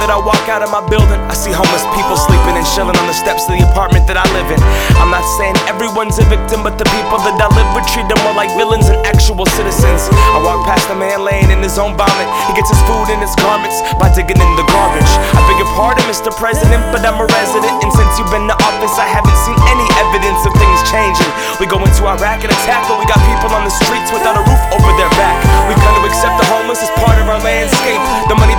that I walk out of my building, I see homeless people sleeping and chilling on the steps of the apartment that I live in. I'm not saying everyone's a victim, but the people that I live with treat them more like villains than actual citizens. I walk past a man laying in his own vomit. He gets his food and his garments by digging in the garbage. I beg your pardon, Mr. President, but I'm a resident, and since you've been to office, I haven't seen any evidence of things changing. We go into Iraq and attack, but we got people on the streets without a roof over their back. We come to accept the homeless as part of our landscape. The money